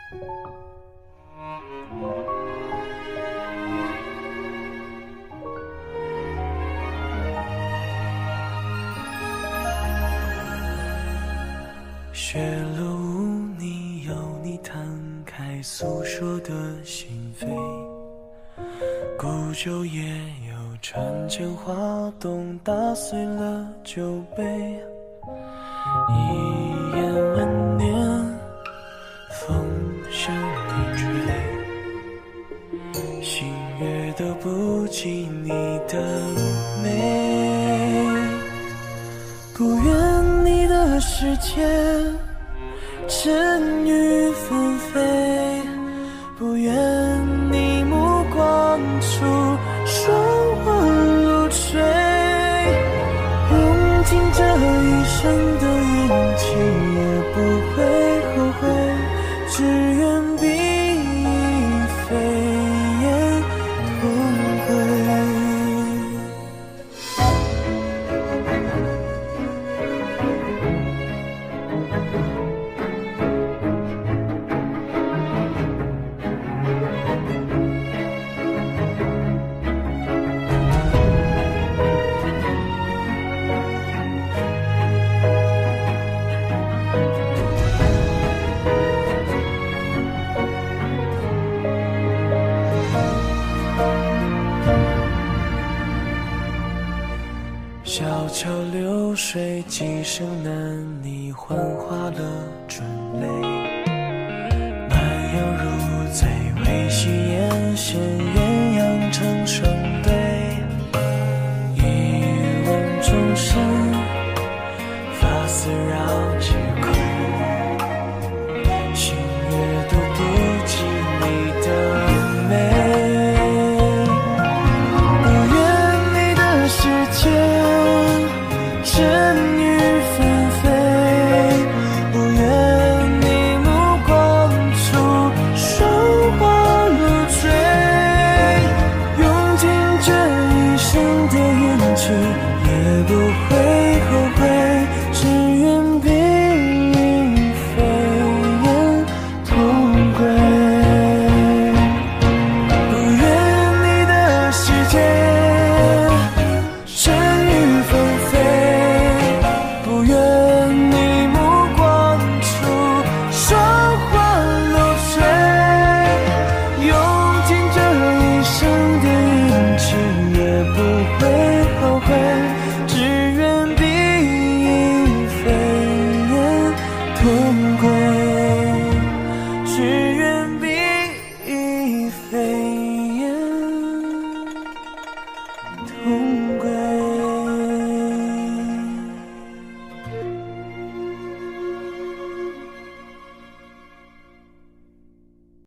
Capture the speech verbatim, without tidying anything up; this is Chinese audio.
学了无你有你摊开诉说的心扉，古酒也有船前花动打碎了酒杯，一眼万年风向你吹，星月都不及你的美，不愿你的世界尘雨纷飞，不愿你目光处霜花如垂，用尽这一生的运气也不会后悔，只愿比翼飞燕同归。小桥流水，几声难拟幻化了春雷，